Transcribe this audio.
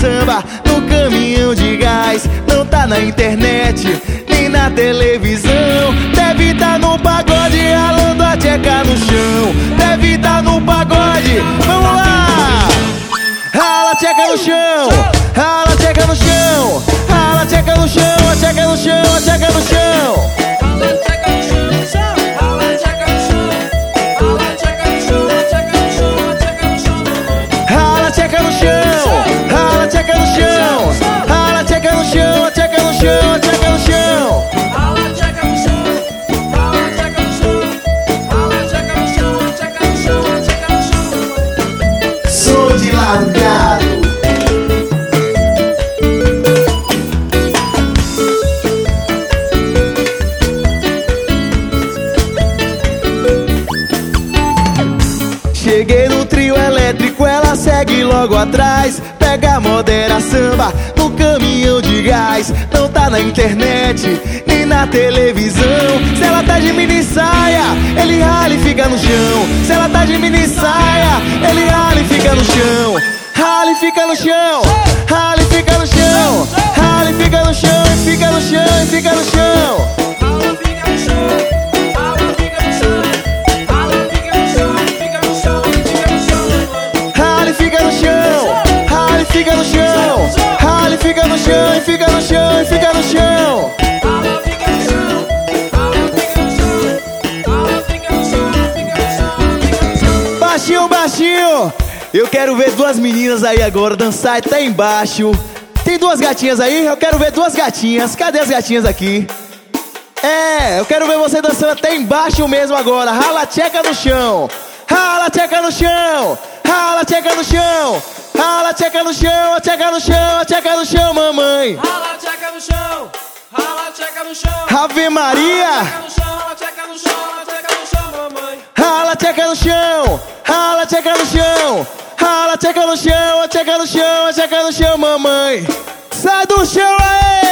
samba no caminhão de gás. Não tá na internet, nem na televisão. Deve tá no pagode, ralando a tcheca no chão. Deve tá no pagode, vamos lá! Rala a tcheca no chão, rala a tcheca no chão. Rala a tcheca no chão, a tcheca no chão, a tcheca no chão. Rala a tcheca no chão, rala a tcheca no chão. Rala a tcheca no chão, a tcheca no chão, a tcheca no chão. Rala a tcheca no chão, rala a tcheca no chão. Rala a tcheca no chão, a tcheca no chão, a tcheca no chão. Sou de largado. Cheguei no trio elétrico, ela segue logo atrás. Pega a modera samba no caminhão de gás. Não tá na internet, nem na televisão. Se ela tá de mini saia, ele rala e fica no chão. Se ela tá de mini saia, ele rala e fica no chão. Rala e fica no chão, rala e fica no chão. Rala e fica no chão, e fica no chão, e fica no chão. Fica no chão, rala e fica no chão, e fica no chão, e fica no chão. Rala, fica no chão, rala, fica no chão. Rala, fica no chão, fica no chão, fica no chão. Baixinho, baixinho. Eu quero ver duas meninas aí agora dançar até embaixo. Tem duas gatinhas aí? Eu quero ver duas gatinhas. Cadê as gatinhas aqui? É, eu quero ver você dançando até embaixo mesmo agora. Rala a tcheca no chão, rala a tcheca no chão. Rala a tcheca no chão, rala a tcheca no chão, a tcheca no chão, a tcheca no chão, mamãe. Rala a tcheca no chão, rala a tcheca no chão. Ave Maria. Rala a tcheca no chão, a tcheca no chão, mamãe. Rala a tcheca no chão, rala a tcheca no chão. Rala a tcheca no chão, a tcheca no chão, a tcheca no chão, mamãe. Sai do chão aí!